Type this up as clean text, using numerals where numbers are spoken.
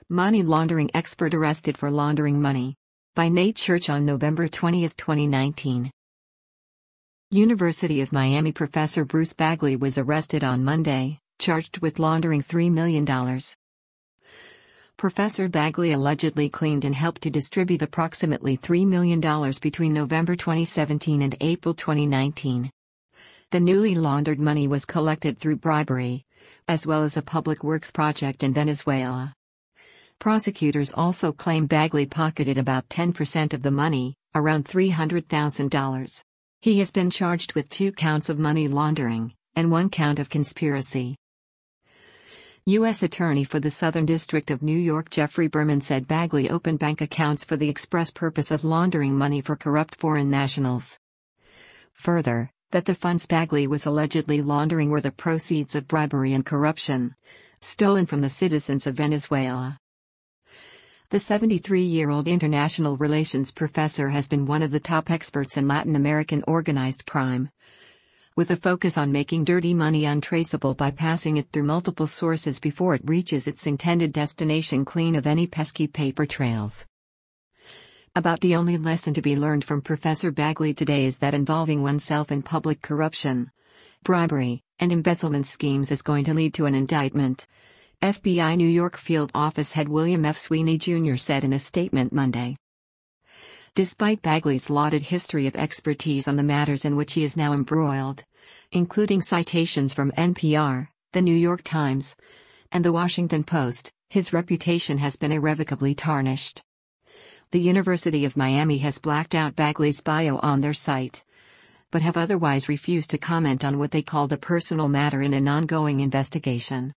Money laundering expert arrested for laundering money. By Nate Church on November 20, 2019. University of Miami professor Bruce Bagley was arrested on Monday, charged with laundering $3 million. Professor Bagley allegedly cleaned and helped to distribute approximately $3 million between November 2017 and April 2019. The newly laundered money was collected through bribery, as well as a public works project in Venezuela. Prosecutors also claim Bagley pocketed about 10% of the money, around $300,000. He has been charged with 2 counts of money laundering, and 1 count of conspiracy. U.S. Attorney for the Southern District of New York Jeffrey Berman said Bagley opened bank accounts for the express purpose of laundering money for corrupt foreign nationals. Further, that the funds Bagley was allegedly laundering were the proceeds of bribery and corruption, stolen from the citizens of Venezuela. The 73-year-old international relations professor has been one of the top experts in Latin American organized crime, with a focus on making dirty money untraceable by passing it through multiple sources before it reaches its intended destination clean of any pesky paper trails. About the only lesson to be learned from Professor Bagley today is that involving oneself in public corruption, bribery, and embezzlement schemes is going to lead to an indictment, FBI New York Field Office head William F. Sweeney Jr. said in a statement Monday. Despite Bagley's lauded history of expertise on the matters in which he is now embroiled, including citations from NPR, The New York Times, and The Washington Post, his reputation has been irrevocably tarnished. The University of Miami has blacked out Bagley's bio on their site, but have otherwise refused to comment on what they called a personal matter in an ongoing investigation.